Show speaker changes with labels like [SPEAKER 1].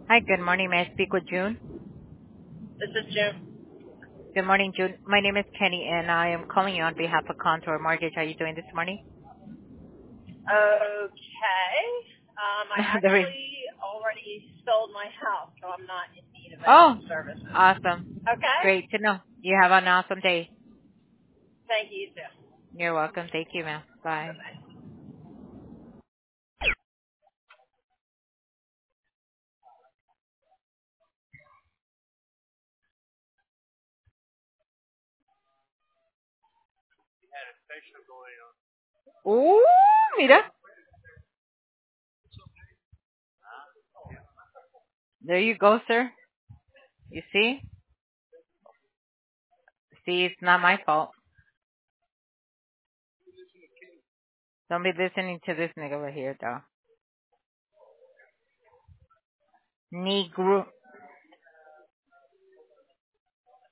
[SPEAKER 1] Hi, good morning. May I speak with June?
[SPEAKER 2] This is Jim.
[SPEAKER 1] Good morning, June. My name is Kenny, and I am calling you on behalf of Contour Mortgage. How are you doing this morning?
[SPEAKER 2] Okay. I
[SPEAKER 1] The re-
[SPEAKER 2] actually already sold my house, so I'm not in need of
[SPEAKER 1] oh,
[SPEAKER 2] any services.
[SPEAKER 1] awesome.
[SPEAKER 2] Okay?
[SPEAKER 1] Great to know. You have an awesome day.
[SPEAKER 2] Thank you, too.
[SPEAKER 1] You're welcome. Thank you, ma'am. Bye.
[SPEAKER 2] Bye-bye.
[SPEAKER 1] Ooh, mira. There you go, sir. You see? See, it's not my fault. Don't be listening to this nigga over here, though. Negro.